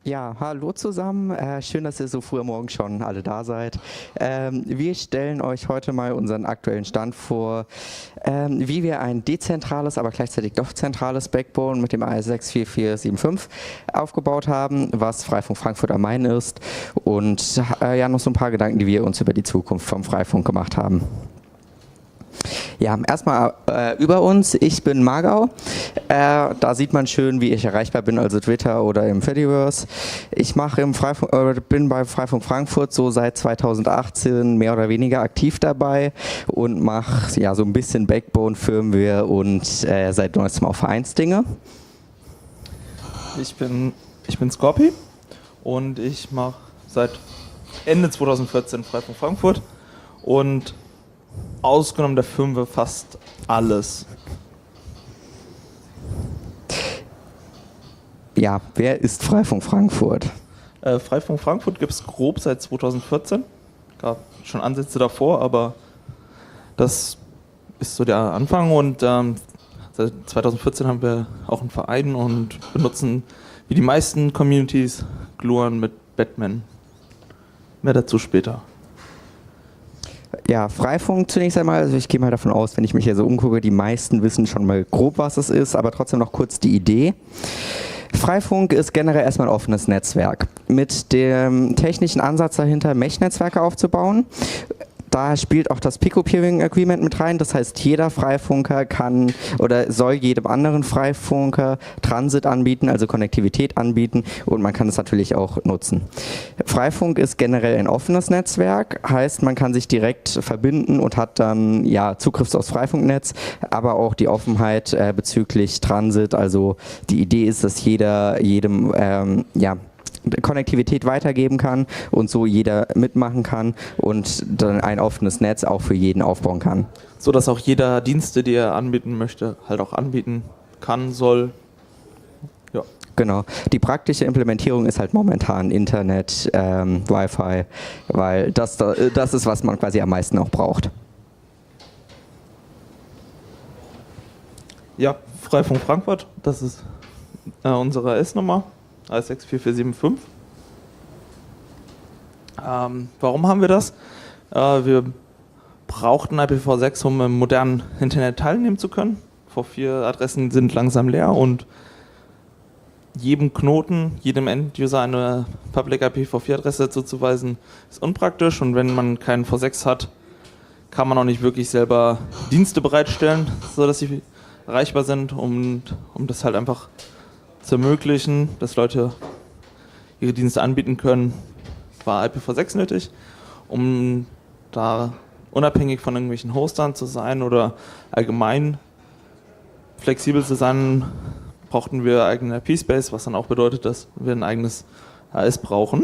Ja, hallo zusammen. Schön, dass ihr so früh am Morgen schon alle da seid. Wir stellen euch heute mal unseren aktuellen Stand vor, wie wir ein dezentrales, aber gleichzeitig doch zentrales Backbone mit dem AES64475 aufgebaut haben, was Freifunk Frankfurt am Main ist, und ja, noch so ein paar Gedanken, die wir uns über die Zukunft vom Freifunk gemacht haben. Ja, erstmal über uns. Ich bin Margau. Da sieht man schön, wie ich erreichbar bin, also Twitter oder im Fediverse. Ich bin bei Freifunk Frankfurt so seit 2018 mehr oder weniger aktiv dabei und mache ja so ein bisschen Backbone, Firmware und seit neuestem auch Vereinsdinge. Ich bin Scorpi und ich mache seit Ende 2014 Freifunk Frankfurt und ausgenommen der Firmware fast alles. Ja, wer ist Freifunk Frankfurt? Freifunk Frankfurt gibt es grob seit 2014. Gab schon Ansätze davor, aber das ist so der Anfang. Und seit 2014 haben wir auch einen Verein und benutzen wie die meisten Communities Gluon mit Batman. Mehr dazu später. Ja, Freifunk zunächst einmal, also ich gehe mal davon aus, wenn ich mich hier so umgucke, die meisten wissen schon mal grob, was es ist, aber trotzdem noch kurz die Idee. Freifunk ist generell erstmal ein offenes Netzwerk mit dem technischen Ansatz dahinter, Mesh-Netzwerke aufzubauen. Da spielt auch das Pico-Peering Agreement mit rein, das heißt, jeder Freifunker kann oder soll jedem anderen Freifunker Transit anbieten, also Konnektivität anbieten, und man kann es natürlich auch nutzen. Freifunk ist generell ein offenes Netzwerk, heißt, man kann sich direkt verbinden und hat dann ja Zugriff aufs Freifunknetz, aber auch die Offenheit bezüglich Transit. Also die Idee ist, dass jeder jedem Konnektivität weitergeben kann und so jeder mitmachen kann und dann ein offenes Netz auch für jeden aufbauen kann. So dass auch jeder Dienste, die er anbieten möchte, halt auch anbieten kann, soll. Ja. Genau. Die praktische Implementierung ist halt momentan Internet, Wi-Fi, weil das ist, was man quasi am meisten auch braucht. Ja, Freifunk Frankfurt, das ist unsere S-Nummer. AES64475. Warum haben wir das? Wir brauchten IPv6, um im modernen Internet teilnehmen zu können. V4-Adressen sind langsam leer und jedem Knoten, jedem End-User eine Public IPv4-Adresse zuzuweisen, ist unpraktisch, und wenn man keinen V6 hat, kann man auch nicht wirklich selber Dienste bereitstellen, sodass sie erreichbar sind, um das halt einfach zu ermöglichen, dass Leute ihre Dienste anbieten können, war IPv6 nötig, um da unabhängig von irgendwelchen Hostern zu sein oder allgemein flexibel zu sein, brauchten wir eigene IP-Space, was dann auch bedeutet, dass wir ein eigenes AS brauchen.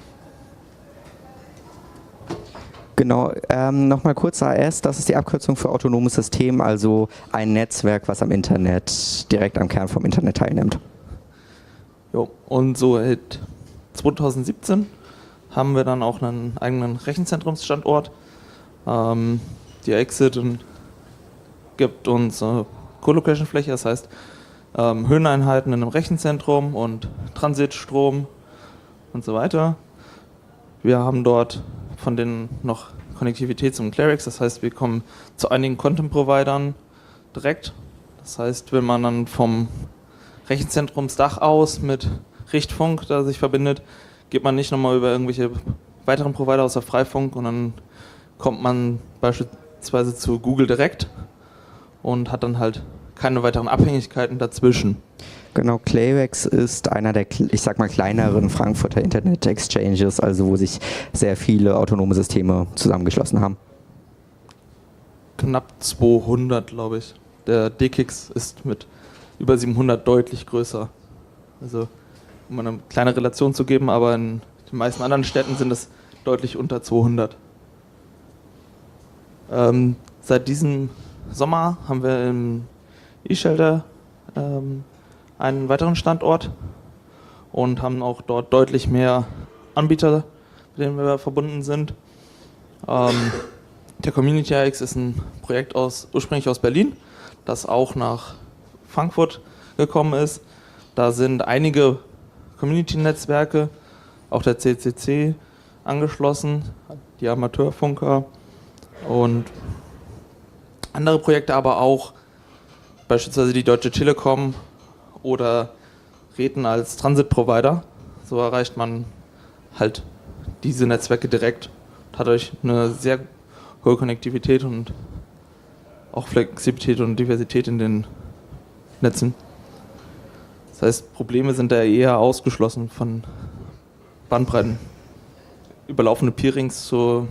Genau, nochmal kurz AS, das ist die Abkürzung für autonomes System, also ein Netzwerk, was am Internet, direkt am Kern vom Internet teilnimmt. Jo, und so seit 2017 haben wir dann auch einen eigenen Rechenzentrumsstandort. Die Exit gibt uns Colocation-Fläche, das heißt Höheneinheiten in einem Rechenzentrum und Transitstrom und so weiter. Wir haben dort von denen noch Konnektivität zum Clarix, das heißt, wir kommen zu einigen Content-Providern direkt. Das heißt, wenn man dann vom Rechenzentrumsdach aus mit Richtfunk da sich verbindet, geht man nicht nochmal über irgendwelche weiteren Provider außer Freifunk, und dann kommt man beispielsweise zu Google direkt und hat dann halt keine weiteren Abhängigkeiten dazwischen. Genau, Clavex ist einer der, ich sag mal, kleineren Frankfurter Internet-Exchanges, also wo sich sehr viele autonome Systeme zusammengeschlossen haben. Knapp 200, glaube ich. Der DKIX ist mit über 700 deutlich größer. Also, um eine kleine Relation zu geben, aber in den meisten anderen Städten sind es deutlich unter 200. Seit diesem Sommer haben wir im eShelter einen weiteren Standort und haben auch dort deutlich mehr Anbieter, mit denen wir verbunden sind. Der Community AX ist ein Projekt ursprünglich aus Berlin, das auch nach Frankfurt gekommen ist. Da sind einige Community-Netzwerke, auch der CCC angeschlossen, die Amateurfunker und andere Projekte, aber auch beispielsweise die Deutsche Telekom oder Reten als Transit-Provider. So erreicht man halt diese Netzwerke direkt und hat dadurch eine sehr hohe Konnektivität und auch Flexibilität und Diversität in den Netzen. Das heißt, Probleme sind da eher ausgeschlossen von Bandbreiten. Überlaufende Peerings zu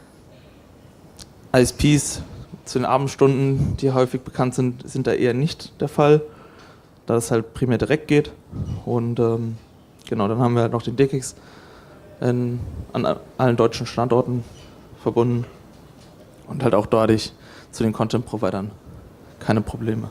ISPs, zu den Abendstunden, die häufig bekannt sind, sind da eher nicht der Fall, da es halt primär direkt geht. Und genau, dann haben wir halt noch den DKIX an allen deutschen Standorten verbunden und halt auch dadurch zu den Content-Providern keine Probleme.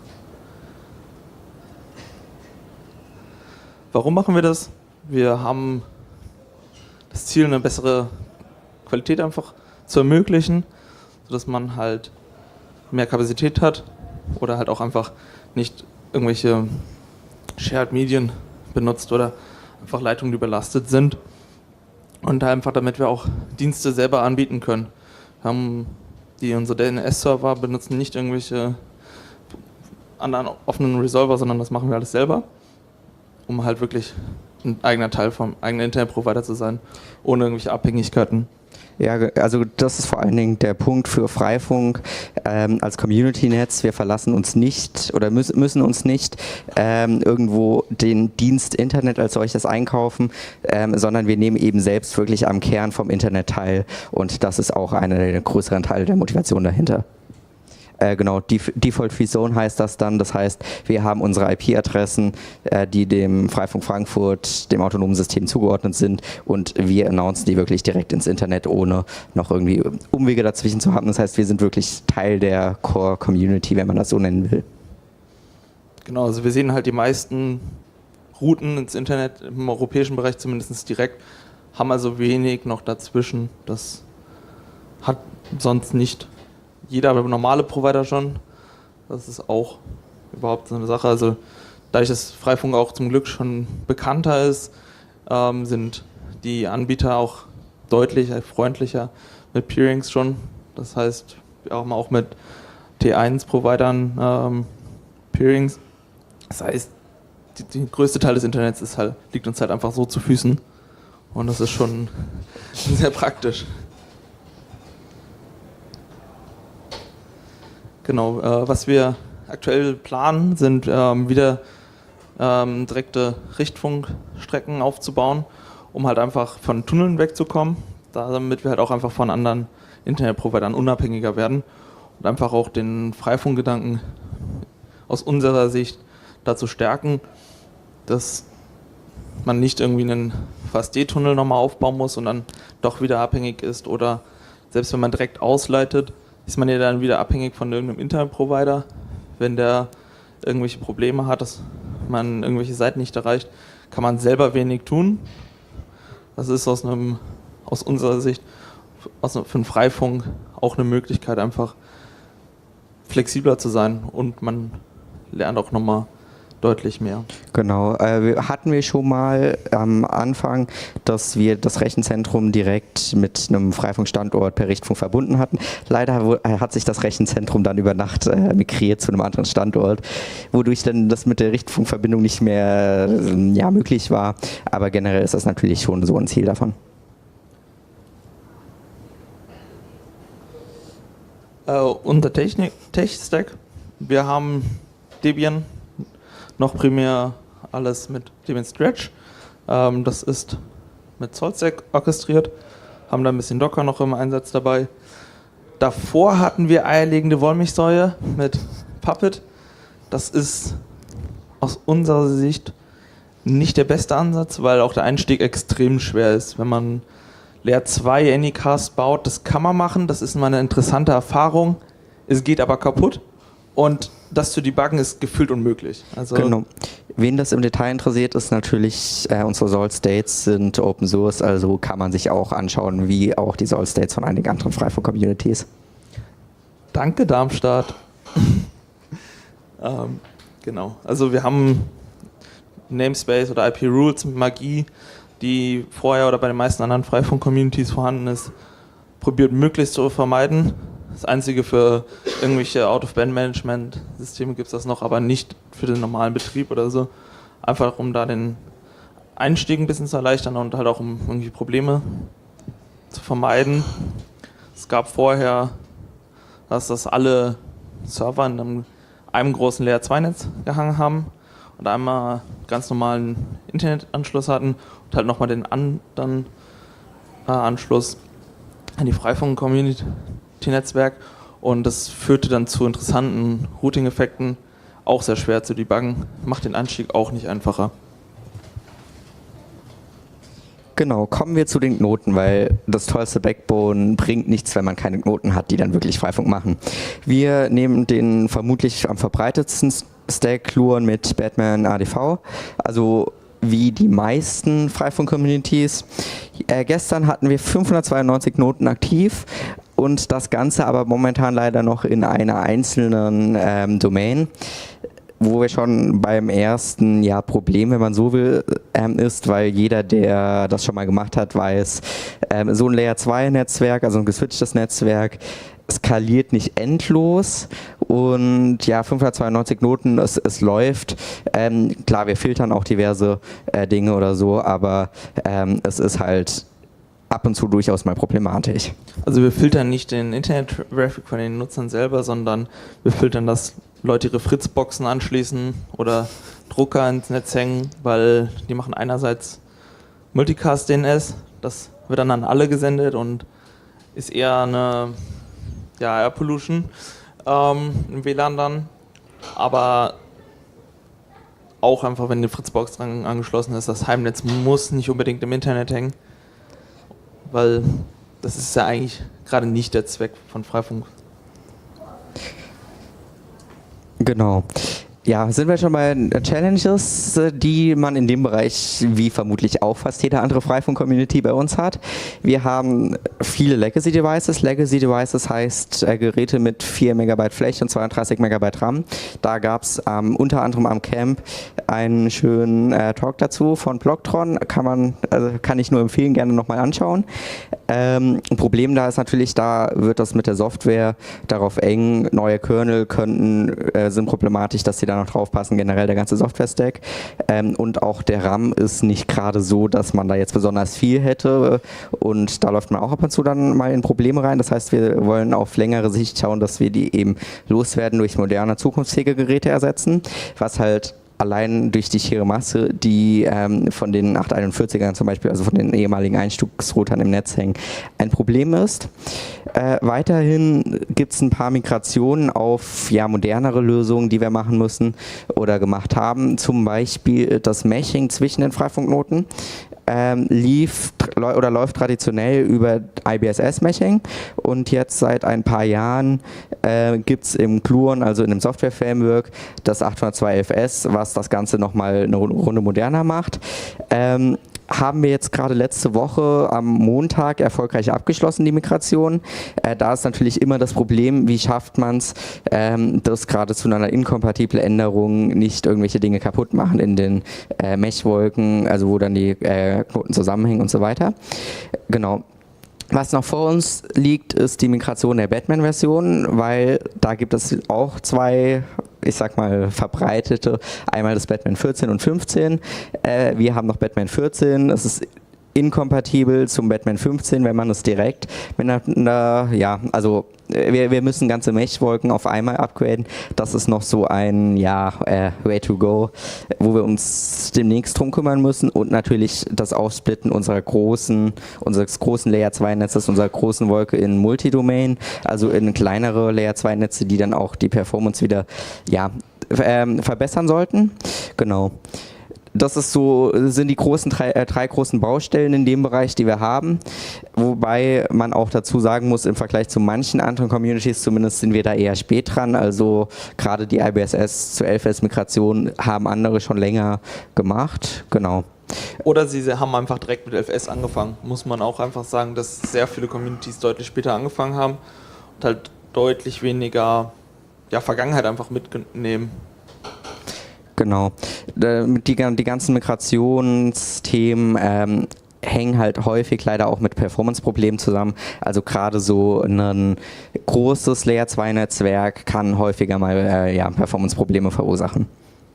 Warum machen wir das? Wir haben das Ziel, eine bessere Qualität einfach zu ermöglichen, sodass man halt mehr Kapazität hat oder halt auch einfach nicht irgendwelche Shared-Medien benutzt oder einfach Leitungen, die überlastet sind. Und einfach damit wir auch Dienste selber anbieten können. Wir haben unsere DNS-Server benutzen nicht irgendwelche anderen offenen Resolver, sondern das machen wir alles selber, um halt wirklich ein eigener Teil vom eigenen Internetprovider zu sein, ohne irgendwelche Abhängigkeiten. Ja, also das ist vor allen Dingen der Punkt für Freifunk als Community-Netz. Wir verlassen uns nicht oder müssen uns nicht irgendwo den Dienst Internet als solches einkaufen, sondern wir nehmen eben selbst wirklich am Kern vom Internet teil und das ist auch einer der größeren Teile der Motivation dahinter. Genau, Default Free Zone heißt das dann. Das heißt, wir haben unsere IP-Adressen, die dem Freifunk Frankfurt, dem autonomen System zugeordnet sind und wir announcen die wirklich direkt ins Internet, ohne noch irgendwie Umwege dazwischen zu haben. Das heißt, wir sind wirklich Teil der Core-Community, wenn man das so nennen will. Genau, also wir sehen halt die meisten Routen ins Internet, im europäischen Bereich zumindest direkt, haben also wenig noch dazwischen. Das hat sonst nicht jeder normale Provider schon. Das ist auch überhaupt so eine Sache. Also dadurch, dass Freifunk auch zum Glück schon bekannter ist, sind die Anbieter auch deutlich freundlicher mit Peerings schon. Das heißt, wir haben auch mit T1-Providern Peerings. Das heißt, der größte Teil des Internets liegt uns halt einfach so zu Füßen. Und das ist schon sehr praktisch. Genau, was wir aktuell planen, sind wieder direkte Richtfunkstrecken aufzubauen, um halt einfach von Tunneln wegzukommen, damit wir halt auch einfach von anderen Internetprovidern unabhängiger werden und einfach auch den Freifunkgedanken aus unserer Sicht dazu stärken, dass man nicht irgendwie einen VSD-Tunnel nochmal aufbauen muss und dann doch wieder abhängig ist oder selbst wenn man direkt ausleitet, ist man ja dann wieder abhängig von irgendeinem Internetprovider, wenn der irgendwelche Probleme hat, dass man irgendwelche Seiten nicht erreicht, kann man selber wenig tun. Das ist aus unserer Sicht für einen Freifunk auch eine Möglichkeit, einfach flexibler zu sein und man lernt auch nochmal deutlich mehr. Genau, hatten wir schon mal am Anfang, dass wir das Rechenzentrum direkt mit einem Freifunkstandort per Richtfunk verbunden hatten. Leider hat sich das Rechenzentrum dann über Nacht migriert zu einem anderen Standort, wodurch dann das mit der Richtfunkverbindung nicht mehr möglich war. Aber generell ist das natürlich schon so ein Ziel davon. Unser Tech-Stack, wir haben Debian, noch primär alles mit Debian Stretch. Das ist mit SaltStack orchestriert, haben da ein bisschen Docker noch im Einsatz dabei. Davor hatten wir eierlegende Wollmilchsäue mit Puppet. Das ist aus unserer Sicht nicht der beste Ansatz, weil auch der Einstieg extrem schwer ist. Wenn man Layer 2 Anycast baut, das kann man machen, das ist mal eine interessante Erfahrung. Es geht aber kaputt und das zu debuggen ist gefühlt unmöglich. Also genau. Wen das im Detail interessiert, ist natürlich, unsere Salt States sind Open Source, also kann man sich auch anschauen, wie auch die Salt States von einigen anderen Freifunk-Communities. Danke, Darmstadt. Genau, also wir haben Namespace oder IP-Rules mit Magie, die vorher oder bei den meisten anderen Freifunk-Communities vorhanden ist, probiert möglichst zu vermeiden. Das Einzige für irgendwelche Out-of-Band-Management-Systeme gibt es das noch, aber nicht für den normalen Betrieb oder so. Einfach um da den Einstieg ein bisschen zu erleichtern und halt auch um irgendwie Probleme zu vermeiden. Es gab vorher, dass das alle Server in einem großen Layer-2-Netz gehangen haben und einmal ganz normalen Internetanschluss hatten und halt nochmal den anderen Anschluss an die Freifunk-Community-Netzwerk, und das führte dann zu interessanten Routing-Effekten, auch sehr schwer zu debuggen, macht den Einstieg auch nicht einfacher. Genau, kommen wir zu den Knoten, weil das tollste Backbone bringt nichts, wenn man keine Knoten hat, die dann wirklich Freifunk machen. Wir nehmen den vermutlich am verbreitetsten Stack Gluon mit Batman ADV, also wie die meisten Freifunk-Communities. Gestern hatten wir 592 Knoten aktiv und das Ganze aber momentan leider noch in einer einzelnen Domain, wo wir schon beim ersten Problem, wenn man so will, ist, weil jeder, der das schon mal gemacht hat, weiß, so ein Layer-2-Netzwerk, also ein geswitchtes Netzwerk, skaliert nicht endlos und 592 Knoten, es läuft. Klar, wir filtern auch diverse Dinge oder so, aber es ist halt ab und zu durchaus mal problematisch. Also wir filtern nicht den Internet-Traffic von den Nutzern selber, sondern wir filtern, dass Leute ihre Fritzboxen anschließen oder Drucker ins Netz hängen, weil die machen einerseits Multicast-DNS, das wird dann an alle gesendet und ist eher eine Air Pollution im WLAN dann, aber auch einfach, wenn die Fritzbox dran angeschlossen ist, das Heimnetz muss nicht unbedingt im Internet hängen, weil das ist ja eigentlich gerade nicht der Zweck von Freifunk. Genau. Ja, sind wir schon bei Challenges, die man in dem Bereich, wie vermutlich auch fast jede andere Freifunk-Community bei uns hat. Wir haben viele Legacy-Devices. Legacy-Devices heißt Geräte mit 4 MB Fläche und 32 MB RAM. Da gab es unter anderem am Camp einen schönen Talk dazu von Blocktron. Kann ich nur empfehlen, gerne nochmal anschauen. Ein Problem da ist natürlich, da wird das mit der Software darauf eng. Neue Kernel sind problematisch, dass sie da noch drauf passen, generell der ganze Software-Stack. Und auch der RAM ist nicht gerade so, dass man da jetzt besonders viel hätte. Und da läuft man auch ab und zu dann mal in Probleme rein. Das heißt, wir wollen auf längere Sicht schauen, dass wir die eben loswerden, durch moderne, zukunftsfähige Geräte ersetzen, was halt allein durch die schiere Masse, die von den 841ern zum Beispiel, also von den ehemaligen Einstugsroutern im Netz hängen, ein Problem ist. Weiterhin gibt es ein paar Migrationen auf modernere Lösungen, die wir machen müssen oder gemacht haben. Zum Beispiel das Meshing zwischen den Freifunknoten läuft traditionell über IBSS-Meshing und jetzt seit ein paar Jahren gibt es im Gluon, also in dem Software-Framework, das 802.11s, was das Ganze nochmal eine Runde moderner macht. Haben wir jetzt gerade letzte Woche am Montag erfolgreich abgeschlossen, die Migration. Da ist natürlich immer das Problem, wie schafft man es, dass gerade zu einer inkompatiblen Änderung nicht irgendwelche Dinge kaputt machen in den Meshwolken, also wo dann die Knoten zusammenhängen und so weiter. Genau. Was noch vor uns liegt, ist die Migration der Batman-Version, weil da gibt es auch zwei, ich sag mal, verbreitete, einmal das Batman 14 und 15. Wir haben noch Batman 14, es ist inkompatibel zum Batman 15, wenn man es direkt miteinander, wir müssen ganze Meshwolken auf einmal upgraden. Das ist noch so ein, way to go, wo wir uns demnächst drum kümmern müssen und natürlich das Aufsplitten unseres großen Layer 2 Netzes, unserer großen Wolke in Multidomain, also in kleinere Layer 2 Netze, die dann auch die Performance wieder, verbessern sollten. Genau. Das sind die drei großen Baustellen in dem Bereich, die wir haben. Wobei man auch dazu sagen muss, im Vergleich zu manchen anderen Communities zumindest sind wir da eher spät dran. Also gerade die IBSS zu LFS-Migration haben andere schon länger gemacht. Genau. Oder sie haben einfach direkt mit LFS angefangen. Muss man auch einfach sagen, dass sehr viele Communities deutlich später angefangen haben und halt deutlich weniger Vergangenheit einfach mitnehmen. Genau. Die ganzen Migrationsthemen hängen halt häufig leider auch mit Performance-Problemen zusammen. Also gerade so ein großes Layer-2-Netzwerk kann häufiger mal Performance-Probleme verursachen.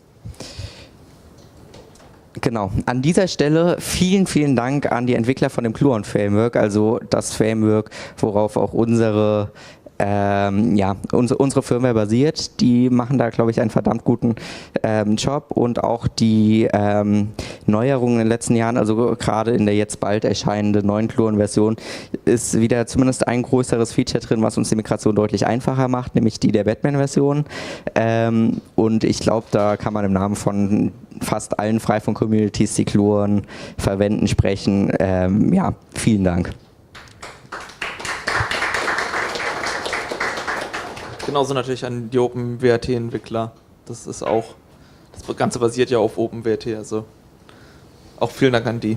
Genau. An dieser Stelle vielen, vielen Dank an die Entwickler von dem Gluon Framework, also das Framework, worauf auch unsere Firmware basiert. Die machen da, glaube ich, einen verdammt guten Job, und auch die Neuerungen in den letzten Jahren, also gerade in der jetzt bald erscheinenden neuen Gluon-Version, ist wieder zumindest ein größeres Feature drin, was uns die Migration deutlich einfacher macht, nämlich die der Batman-Version. Und ich glaube, da kann man im Namen von fast allen Freifunk-Communities, die Gluon verwenden, sprechen. Vielen Dank. Genauso natürlich an die OpenWrt-Entwickler. Das Ganze basiert ja auf OpenWrt, also auch vielen Dank an die.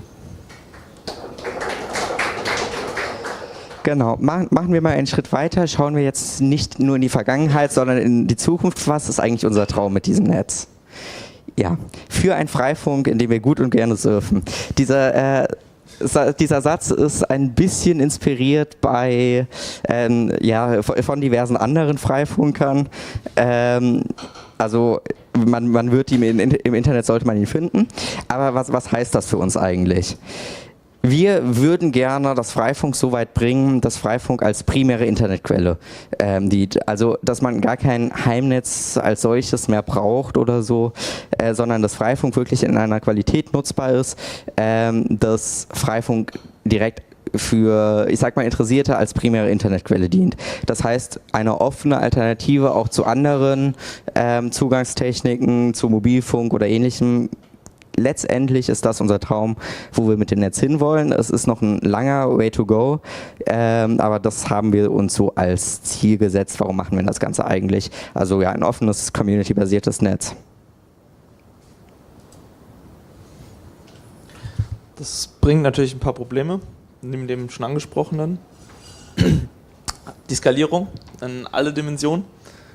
Genau, machen wir mal einen Schritt weiter, schauen wir jetzt nicht nur in die Vergangenheit, sondern in die Zukunft. Was ist eigentlich unser Traum mit diesem Netz? Ja, für einen Freifunk, in dem wir gut und gerne surfen. Dieser Satz ist ein bisschen inspiriert von diversen anderen Freifunkern. Also man wird ihn im Internet, sollte man ihn finden. Aber was heißt das für uns eigentlich? Wir würden gerne das Freifunk so weit bringen, dass Freifunk als primäre Internetquelle dient. Also, dass man gar kein Heimnetz als solches mehr braucht oder so, sondern dass Freifunk wirklich in einer Qualität nutzbar ist, dass Freifunk direkt für, ich sag mal, Interessierte als primäre Internetquelle dient. Das heißt, eine offene Alternative auch zu anderen Zugangstechniken, zu Mobilfunk oder Ähnlichem. Letztendlich ist das unser Traum, wo wir mit dem Netz hinwollen. Es ist noch ein langer Way to go, aber das haben wir uns so als Ziel gesetzt. Warum machen wir das Ganze eigentlich? Also ja, ein offenes, community-basiertes Netz. Das bringt natürlich ein paar Probleme, neben dem schon angesprochenen. Die Skalierung in alle Dimensionen.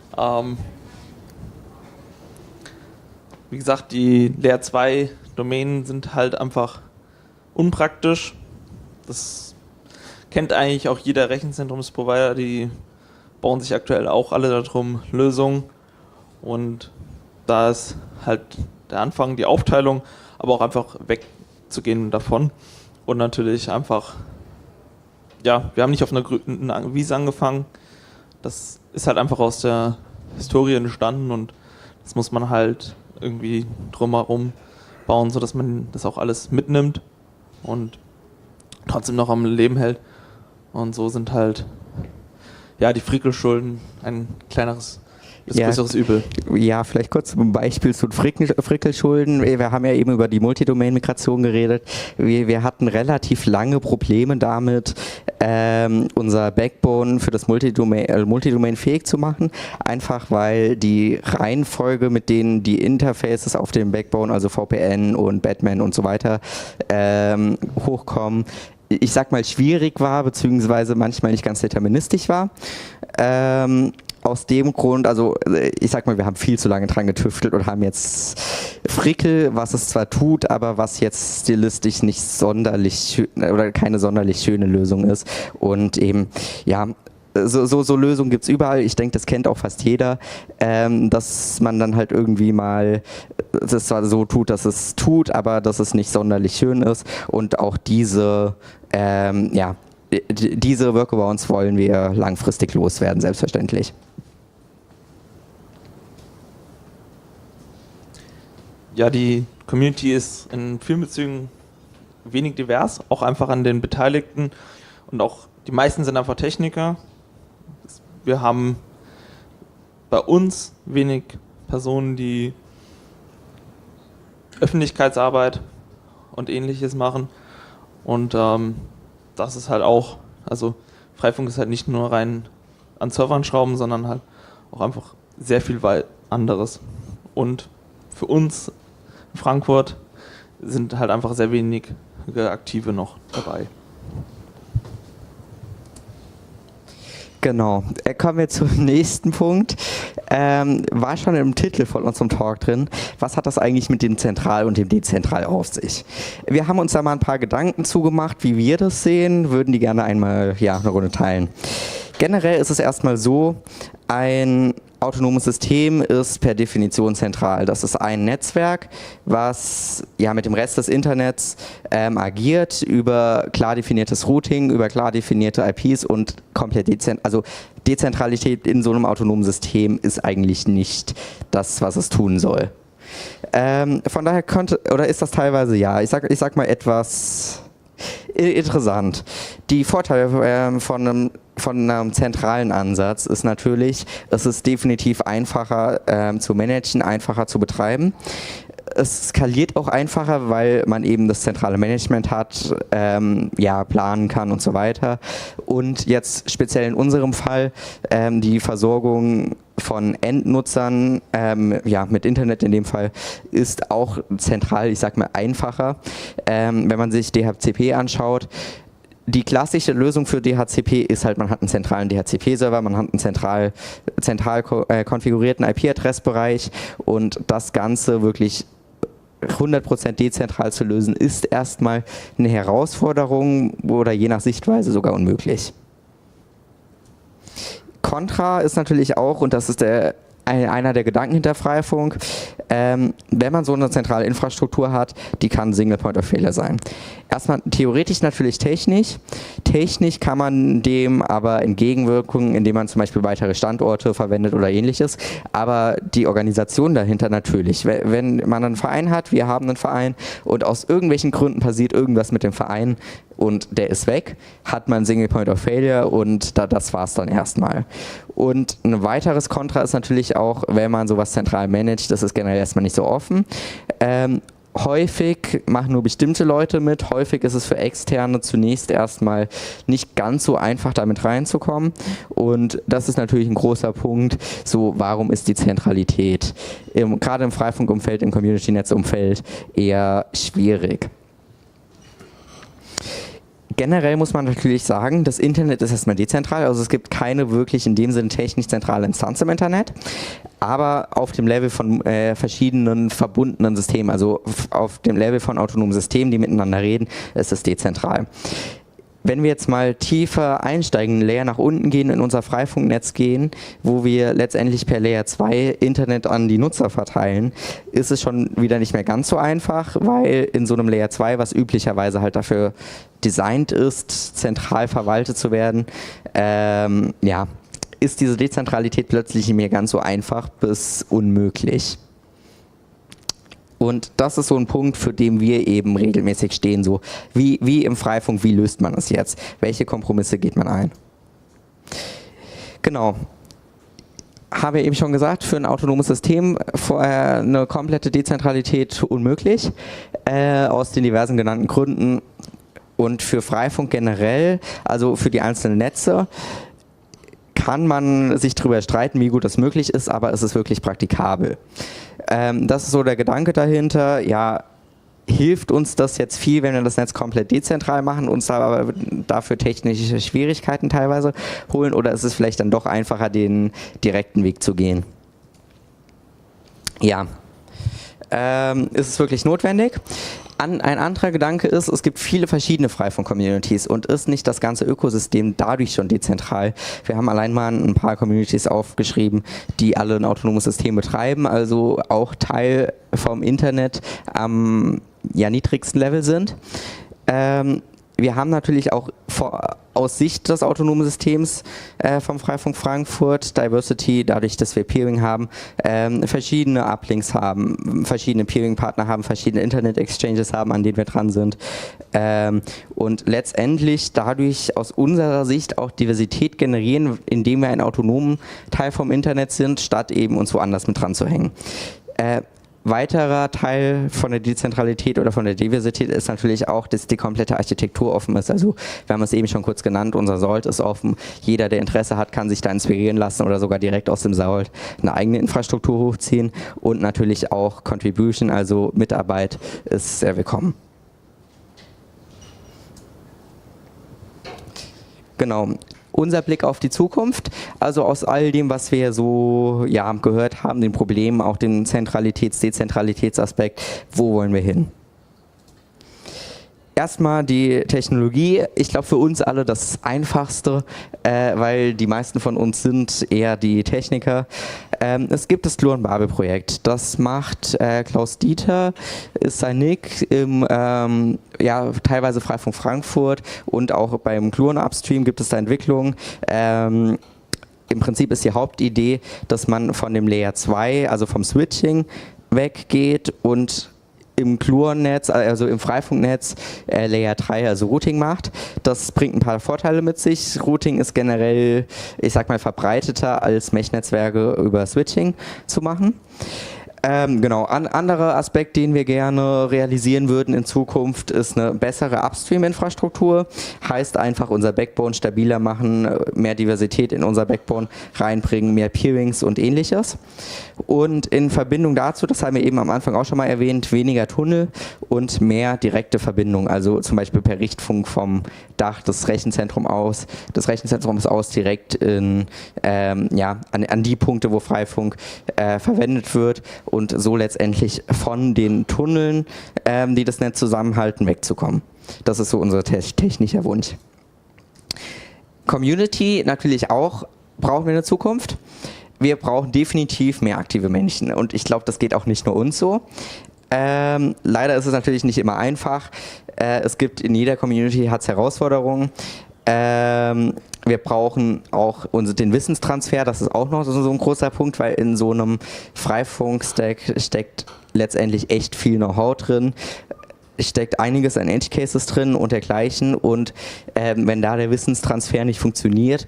Wie gesagt, die Layer 2 Domänen sind halt einfach unpraktisch. Das kennt eigentlich auch jeder Rechenzentrumsprovider, die bauen sich aktuell auch alle darum Lösungen. Und da ist halt der Anfang, die Aufteilung, aber auch einfach wegzugehen davon. Und natürlich einfach, ja, wir haben nicht auf einer grünen Wiese angefangen. Das ist halt einfach aus der Historie entstanden, und das muss man halt irgendwie drumherum bauen, sodass man das auch alles mitnimmt und trotzdem noch am Leben hält. Und so sind halt die Frickelschulden ein kleineres bis größeres Übel. Ja, vielleicht kurz ein Beispiel zu Frickelschulden. Wir haben ja eben über die Multidomain-Migration geredet. Wir hatten relativ lange Probleme damit, unser Backbone für das Multidomain fähig zu machen. Einfach weil die Reihenfolge, mit denen die Interfaces auf dem Backbone, also VPN und Batman und so weiter, hochkommen, ich sag mal schwierig war, beziehungsweise manchmal nicht ganz deterministisch war. Aus dem Grund, also ich sag mal, wir haben viel zu lange dran getüftelt und haben jetzt Frickel, was es zwar tut, aber was jetzt stilistisch nicht sonderlich oder keine sonderlich schöne Lösung ist. Und eben, ja, so Lösungen gibt es überall. Ich denke, das kennt auch fast jeder, dass man dann halt irgendwie mal das zwar so tut, dass es tut, aber dass es nicht sonderlich schön ist. Und auch diese Workarounds wollen wir langfristig loswerden, selbstverständlich. Ja, die Community ist in vielen Bezügen wenig divers, auch einfach an den Beteiligten, und auch die meisten sind einfach Techniker. Wir haben bei uns wenig Personen, die Öffentlichkeitsarbeit und Ähnliches machen, und das ist halt auch, also Freifunk ist halt nicht nur rein an Servern schrauben, sondern halt auch einfach sehr viel anderes. Und für uns in Frankfurt sind halt einfach sehr wenige Aktive noch dabei. Genau. Kommen wir zum nächsten Punkt. War schon im Titel von unserem Talk drin. Was hat das eigentlich mit dem Zentral und dem Dezentral auf sich? Wir haben uns da mal ein paar Gedanken zugemacht, wie wir das sehen, würden die gerne einmal eine Runde teilen. Generell ist es erstmal so, ein autonomes System ist per Definition zentral. Das ist ein Netzwerk, was mit dem Rest des Internets agiert über klar definiertes Routing, über klar definierte IPs und komplett also Dezentralität in so einem autonomen System ist eigentlich nicht das, was es tun soll. Von daher ist das teilweise ich sag mal etwas interessant. Die Vorteile von einem zentralen Ansatz ist natürlich, es ist definitiv einfacher zu managen, einfacher zu betreiben. Es skaliert auch einfacher, weil man eben das zentrale Management hat, planen kann und so weiter. Und jetzt speziell in unserem Fall die Versorgung von Endnutzern, mit Internet in dem Fall, ist auch zentral, ich sag mal, einfacher. Wenn man sich DHCP anschaut, die klassische Lösung für DHCP ist halt, man hat einen zentralen DHCP-Server, man hat einen zentral konfigurierten IP-Adressbereich und das Ganze wirklich 100% dezentral zu lösen, ist erstmal eine Herausforderung oder je nach Sichtweise sogar unmöglich. Contra ist natürlich auch, und das ist einer der Gedanken hinter Freifunk, wenn man so eine zentrale Infrastruktur hat, die kann Single Point of Failure sein. Erstmal theoretisch natürlich technisch. Technisch kann man dem aber entgegenwirken, indem man zum Beispiel weitere Standorte verwendet oder ähnliches. Aber die Organisation dahinter natürlich. Wenn man einen Verein hat, wir haben einen Verein und aus irgendwelchen Gründen passiert irgendwas mit dem Verein und der ist weg, hat man Single Point of Failure und das war es dann erstmal. Und ein weiteres Kontra ist natürlich auch, wenn man sowas zentral managt, das ist generell erstmal nicht so offen. Häufig machen nur bestimmte Leute mit, häufig ist es für Externe zunächst erstmal nicht ganz so einfach damit reinzukommen und das ist natürlich ein großer Punkt, so warum ist die Zentralität gerade im Freifunkumfeld, im Community-Netz-Umfeld eher schwierig. Generell muss man natürlich sagen, das Internet ist erstmal dezentral, also es gibt keine wirklich in dem Sinne technisch zentrale Instanz im Internet, aber auf dem Level von verschiedenen verbundenen Systemen, also auf dem Level von autonomen Systemen, die miteinander reden, ist es dezentral. Wenn wir jetzt mal tiefer einsteigen, Layer nach unten gehen, in unser Freifunknetz gehen, wo wir letztendlich per Layer 2 Internet an die Nutzer verteilen, ist es schon wieder nicht mehr ganz so einfach, weil in so einem Layer 2, was üblicherweise halt dafür designt ist, zentral verwaltet zu werden, ist diese Dezentralität plötzlich nicht mehr ganz so einfach bis unmöglich. Und das ist so ein Punkt, für den wir eben regelmäßig stehen, so wie im Freifunk, wie löst man es jetzt? Welche Kompromisse geht man ein? Genau. Habe ich eben schon gesagt, für ein autonomes System vorher eine komplette Dezentralität unmöglich, aus den diversen genannten Gründen. Und für Freifunk generell, also für die einzelnen Netze, kann man sich darüber streiten, wie gut das möglich ist, aber es ist wirklich praktikabel. Das ist so der Gedanke dahinter. Ja, hilft uns das jetzt viel, wenn wir das Netz komplett dezentral machen, uns aber dafür technische Schwierigkeiten teilweise holen, oder ist es vielleicht dann doch einfacher, den direkten Weg zu gehen? Ja, ist es wirklich notwendig? Ein anderer Gedanke ist, es gibt viele verschiedene Freifunk-Communities und ist nicht das ganze Ökosystem dadurch schon dezentral. Wir haben allein mal ein paar Communities aufgeschrieben, die alle ein autonomes System betreiben, also auch Teil vom Internet am niedrigsten Level sind. Wir haben natürlich auch aus Sicht des autonomen Systems vom Freifunk Frankfurt Diversity, dadurch, dass wir Peering haben, verschiedene Uplinks haben, verschiedene Peering-Partner haben, verschiedene Internet-Exchanges haben, an denen wir dran sind. Und letztendlich dadurch aus unserer Sicht auch Diversität generieren, indem wir ein autonomen Teil vom Internet sind, statt eben uns woanders mit dran zu hängen. Weiterer Teil von der Dezentralität oder von der Diversität ist natürlich auch, dass die komplette Architektur offen ist. Also wir haben es eben schon kurz genannt, unser Salt ist offen. Jeder, der Interesse hat, kann sich da inspirieren lassen oder sogar direkt aus dem Salt eine eigene Infrastruktur hochziehen. Und natürlich auch Contribution, also Mitarbeit, ist sehr willkommen. Genau. unser Blick auf die Zukunft, also aus all dem, was wir so gehört haben, den Problemen, auch den Dezentralitätsaspekt, wo wollen wir hin? Erstmal die Technologie, ich glaube für uns alle das Einfachste, weil die meisten von uns sind eher die Techniker. Es gibt das Gluon-Babel-Projekt, das macht Klaus Dieter, ist sein Nick im teilweise Freifunk Frankfurt und auch beim Gluon-Upstream gibt es da Entwicklungen. Im Prinzip ist die Hauptidee, dass man von dem Layer 2, also vom Switching, weggeht und im Gluon-Netz, also im Freifunknetz, Layer 3, also Routing macht. Das bringt ein paar Vorteile mit sich. Routing ist generell, ich sag mal, verbreiteter als Mesh-Netzwerke über Switching zu machen. Genau, anderer Aspekt, den wir gerne realisieren würden in Zukunft, ist eine bessere Upstream-Infrastruktur. Heißt einfach unser Backbone stabiler machen, mehr Diversität in unser Backbone reinbringen, mehr Peerings und ähnliches. Und in Verbindung dazu, das haben wir eben am Anfang auch schon mal erwähnt, weniger Tunnel und mehr direkte Verbindung. Also zum Beispiel per Richtfunk vom Dach des Rechenzentrums aus direkt in, an die Punkte, wo Freifunk verwendet wird. Und so letztendlich von den Tunneln, die das Netz zusammenhalten, wegzukommen. Das ist so unser technischer Wunsch. Community natürlich auch, brauchen wir in der Zukunft. Wir brauchen definitiv mehr aktive Menschen und ich glaube, das geht auch nicht nur uns so. Leider ist es natürlich nicht immer einfach. Es gibt in jeder Community hat's Herausforderungen. Wir brauchen auch den Wissenstransfer, das ist auch noch so ein großer Punkt, weil in so einem Freifunk-Stack steckt letztendlich echt viel Know-how drin. Steckt einiges an Edge Cases drin und dergleichen und wenn da der Wissenstransfer nicht funktioniert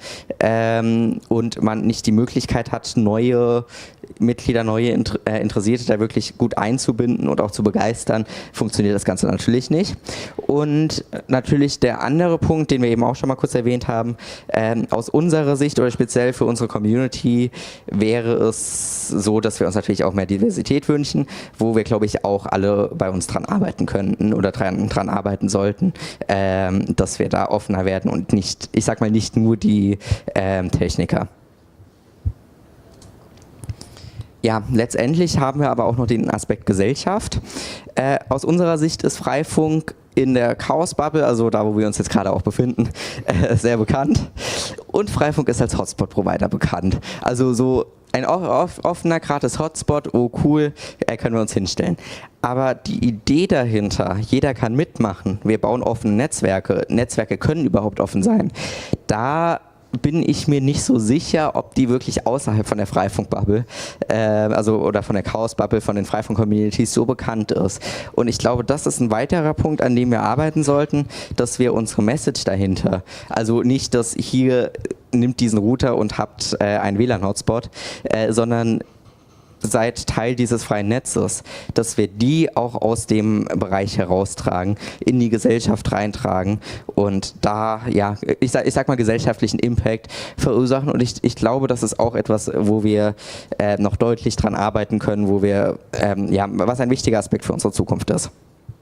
und man nicht die Möglichkeit hat, neue Mitglieder, neue Interessierte da wirklich gut einzubinden und auch zu begeistern, funktioniert das Ganze natürlich nicht. Und natürlich der andere Punkt, den wir eben auch schon mal kurz erwähnt haben, aus unserer Sicht oder speziell für unsere Community wäre es so, dass wir uns natürlich auch mehr Diversität wünschen, wo wir, glaube ich, auch alle bei uns dran arbeiten könnten oder dran arbeiten sollten, dass wir da offener werden und nicht, ich sag mal, nicht nur die Techniker. Ja, letztendlich haben wir aber auch noch den Aspekt Gesellschaft. Aus unserer Sicht ist Freifunk in der Chaos-Bubble, also da, wo wir uns jetzt gerade auch befinden, sehr bekannt. Und Freifunk ist als Hotspot-Provider bekannt. Also so ein offener, gratis Hotspot, oh cool, können wir uns hinstellen. Aber die Idee dahinter, jeder kann mitmachen, wir bauen offene Netzwerke, Netzwerke können überhaupt offen sein, da bin ich mir nicht so sicher, ob die wirklich außerhalb von der Freifunk-Bubble, oder von der Chaos-Bubble, von den Freifunk-Communities so bekannt ist. Und ich glaube, das ist ein weiterer Punkt, an dem wir arbeiten sollten, dass wir unsere Message dahinter, also nicht, dass hier nimmt diesen Router und habt einen WLAN-Hotspot, sondern seid Teil dieses freien Netzes, dass wir die auch aus dem Bereich heraustragen, in die Gesellschaft reintragen und da, ja, ich sag mal, gesellschaftlichen Impact verursachen und ich glaube, das ist auch etwas, wo wir noch deutlich dran arbeiten können, wo wir, was ein wichtiger Aspekt für unsere Zukunft ist.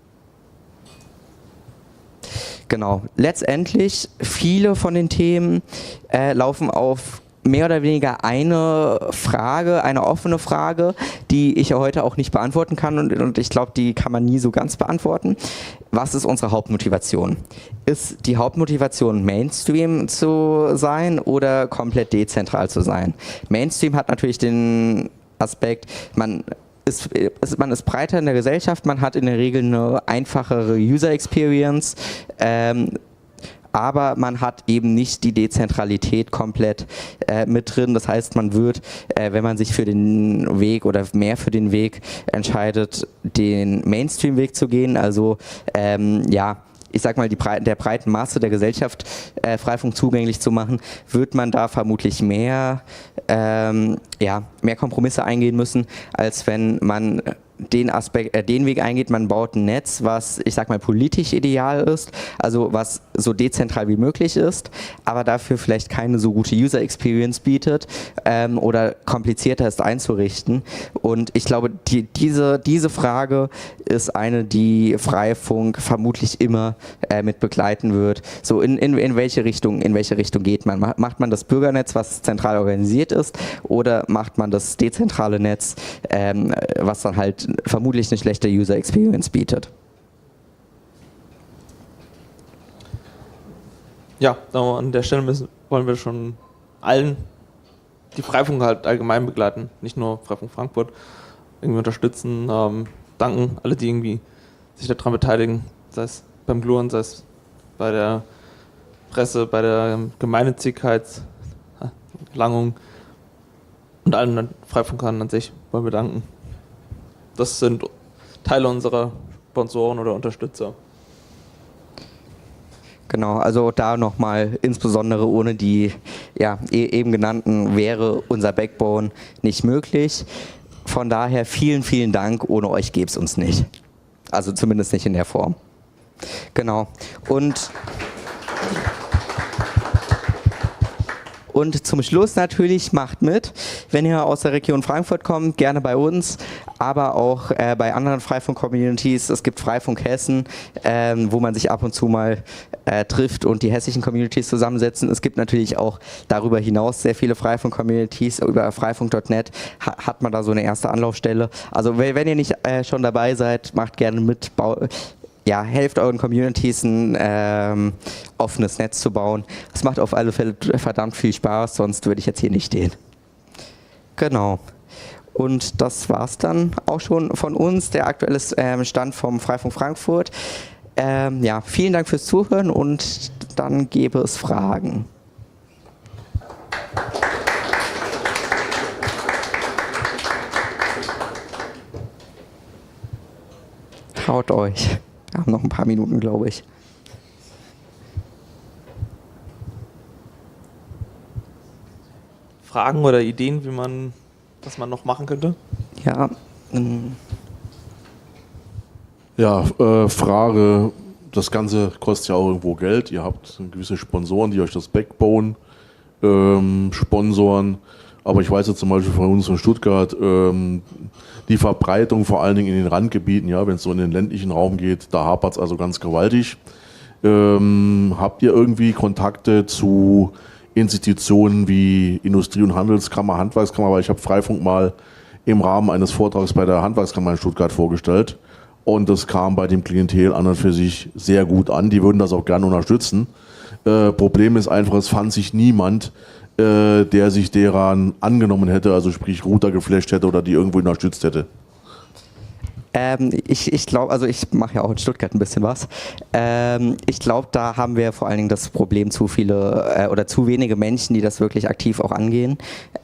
Genau, letztendlich viele von den Themen laufen auf mehr oder weniger eine Frage, eine offene Frage, die ich ja heute auch nicht beantworten kann und ich glaube, die kann man nie so ganz beantworten. Was ist unsere Hauptmotivation? Ist die Hauptmotivation Mainstream zu sein oder komplett dezentral zu sein? Mainstream hat natürlich den Aspekt, man ist breiter in der Gesellschaft, man hat in der Regel eine einfachere User Experience, aber man hat eben nicht die Dezentralität komplett mit drin. Das heißt, man wird, wenn man sich für den Weg oder mehr für den Weg entscheidet, den Mainstream-Weg zu gehen, also ich sag mal, der breiten Masse der Gesellschaft Freifunk zugänglich zu machen, wird man da vermutlich mehr Kompromisse eingehen müssen, als wenn man den Weg eingeht, man baut ein Netz, was, ich sag mal, politisch ideal ist, also was so dezentral wie möglich ist, aber dafür vielleicht keine so gute User Experience bietet oder komplizierter ist einzurichten. Und ich glaube, diese Frage ist eine, die Freifunk vermutlich immer mit begleiten wird. So in welche Richtung geht man? Macht man das Bürgernetz, was zentral organisiert ist, oder macht man das dezentrale Netz, was dann halt vermutlich eine schlechte User Experience bietet? Ja, an der Stelle wollen wir schon allen, die Freifunk halt allgemein begleiten, nicht nur Freifunk Frankfurt, irgendwie unterstützen, danken, alle, die irgendwie sich daran beteiligen, sei es beim Gluren, sei es bei der Presse, bei der Gemeinnützigkeitslangung und allen Freifunkern an sich wollen wir danken. Das sind Teile unserer Sponsoren oder Unterstützer. Genau, also da nochmal, insbesondere ohne die eben genannten wäre unser Backbone nicht möglich. Von daher vielen, vielen Dank, ohne euch gäbe es uns nicht. Also zumindest nicht in der Form. Genau. Und zum Schluss natürlich, macht mit. Wenn ihr aus der Region Frankfurt kommt, gerne bei uns, aber auch bei anderen Freifunk-Communities. Es gibt Freifunk Hessen, wo man sich ab und zu mal trifft und die hessischen Communities zusammensetzen. Es gibt natürlich auch darüber hinaus sehr viele Freifunk-Communities. Über freifunk.net hat man da so eine erste Anlaufstelle. Also wenn ihr nicht schon dabei seid, macht gerne mit. Helft euren Communities ein offenes Netz zu bauen. Es macht auf alle Fälle verdammt viel Spaß, sonst würde ich jetzt hier nicht stehen. Genau. Und das war's dann auch schon von uns, der aktuelle Stand vom Freifunk Frankfurt. Vielen Dank fürs Zuhören und dann gäbe es Fragen. Traut euch. Wir haben noch ein paar Minuten, glaube ich. Fragen oder Ideen, was man noch machen könnte? Ja. Frage, das Ganze kostet ja auch irgendwo Geld. Ihr habt gewisse Sponsoren, die euch das Backbone sponsoren. Aber ich weiß jetzt zum Beispiel von uns in Stuttgart, die Verbreitung vor allen Dingen in den Randgebieten, wenn es so in den ländlichen Raum geht, da hapert es also ganz gewaltig. Habt ihr irgendwie Kontakte zu Institutionen wie Industrie- und Handelskammer, Handwerkskammer? Weil ich habe Freifunk mal im Rahmen eines Vortrags bei der Handwerkskammer in Stuttgart vorgestellt und das kam bei dem Klientel an und für sich sehr gut an. Die würden das auch gerne unterstützen. Problem ist einfach, es fand sich niemand, der sich deran angenommen hätte, also sprich Router geflasht hätte oder die irgendwo unterstützt hätte. Ich glaube, also ich mache ja auch in Stuttgart ein bisschen was. Ich glaube, da haben wir vor allen Dingen das Problem zu viele oder zu wenige Menschen, die das wirklich aktiv auch angehen.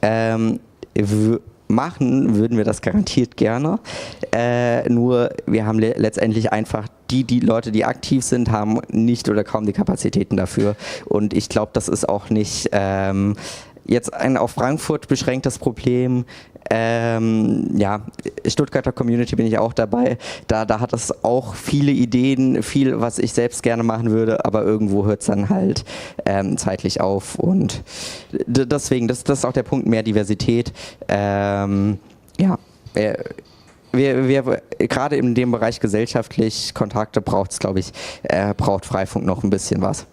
Machen würden wir das garantiert gerne. Nur wir haben letztendlich einfach die Leute, die aktiv sind, haben nicht oder kaum die Kapazitäten dafür. Und ich glaube, das ist auch nicht jetzt ein auf Frankfurt beschränktes Problem. Stuttgarter Community bin ich auch dabei. Da hat es auch viele Ideen, viel, was ich selbst gerne machen würde, aber irgendwo hört es dann halt zeitlich auf. Und deswegen, das ist auch der Punkt, mehr Diversität. Wir gerade in dem Bereich gesellschaftlich Kontakte braucht es, glaube ich, braucht Freifunk noch ein bisschen was.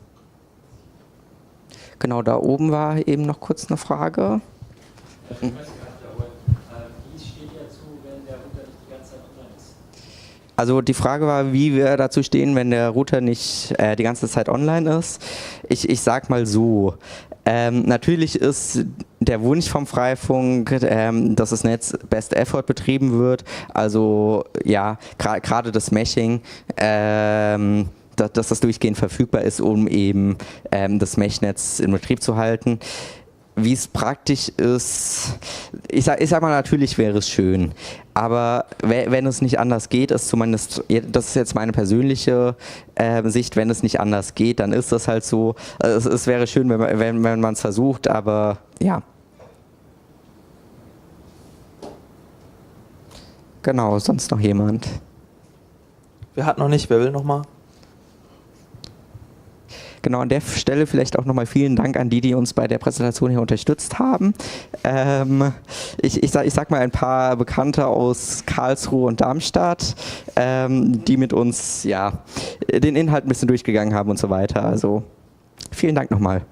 Genau, da oben war eben noch kurz eine Frage. Wie steht ihr dazu, wenn der Router nicht die ganze Zeit online ist? Also die Frage war, wie wir dazu stehen, wenn der Router nicht die ganze Zeit online ist. Ich sag mal so, natürlich ist der Wunsch vom Freifunk, dass das Netz Best Effort betrieben wird. Also ja, gerade das Meshing, dass das durchgehend verfügbar ist, um eben das Mesh-Netz in Betrieb zu halten. Wie es praktisch ist, ich sag mal, natürlich wäre es schön, aber wenn es nicht anders geht, ist zumindest, das ist jetzt meine persönliche Sicht, wenn es nicht anders geht, dann ist das halt so. Also es wäre schön, wenn man es versucht, aber ja. Genau, sonst noch jemand? Wer hat noch nicht, wer will noch mal? Genau, an der Stelle vielleicht auch nochmal vielen Dank an die uns bei der Präsentation hier unterstützt haben. Ich sag mal ein paar Bekannte aus Karlsruhe und Darmstadt, die mit uns den Inhalt ein bisschen durchgegangen haben und so weiter. Also vielen Dank nochmal.